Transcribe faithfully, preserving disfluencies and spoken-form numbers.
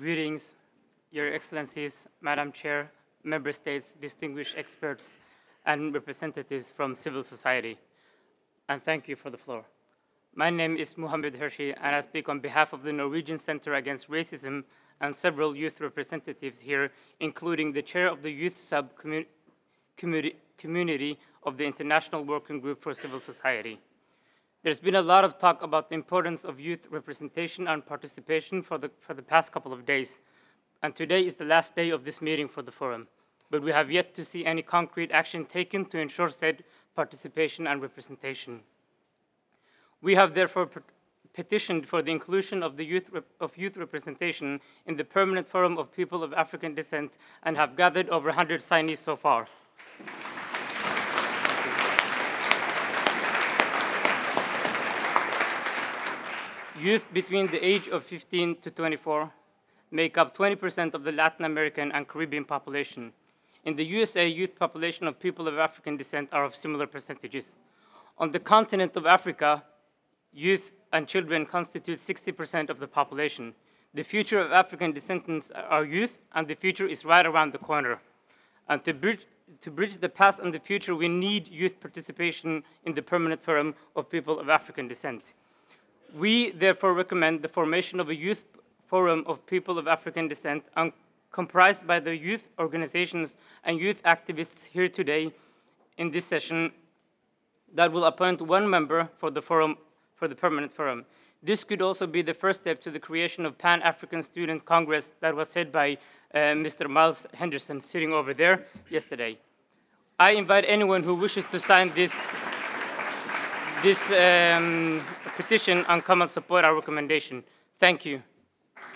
Greetings, Your Excellencies, Madam Chair, Member States, distinguished experts, and representatives from civil society, and thank you for the floor. My name is Muhammad Hershi, and I speak on behalf of the Norwegian Center Against Racism and several youth representatives here, including the chair of the youth sub-community community of the International Working Group for Civil Society. There's been a lot of talk about the importance of youth representation and participation for the, for the past couple of days, and today is the last day of this meeting for the forum, but we have yet to see any concrete action taken to ensure said participation and representation. We have therefore petitioned for the inclusion of, the youth, of youth representation in the Permanent Forum of People of African Descent and have gathered over one hundred signees so far. Youth between the age of fifteen to twenty-four make up twenty percent of the Latin American and Caribbean population. In the U S A, youth population of people of African descent are of similar percentages. On the continent of Africa, youth and children constitute sixty percent of the population. The future of African descendants are youth, and the future is right around the corner. And to bridge, to bridge the past and the future, we need youth participation in the Permanent Forum of People of African Descent. We therefore recommend the formation of a youth forum of people of African descent um, comprised by the youth organizations and youth activists here today in this session that will appoint one member for the forum, for the permanent forum. This could also be the first step to the creation of Pan-African Student Congress that was said by uh, Mister Miles Henderson sitting over there yesterday. I invite anyone who wishes to sign this this um, petition and come and support our recommendation. Thank you.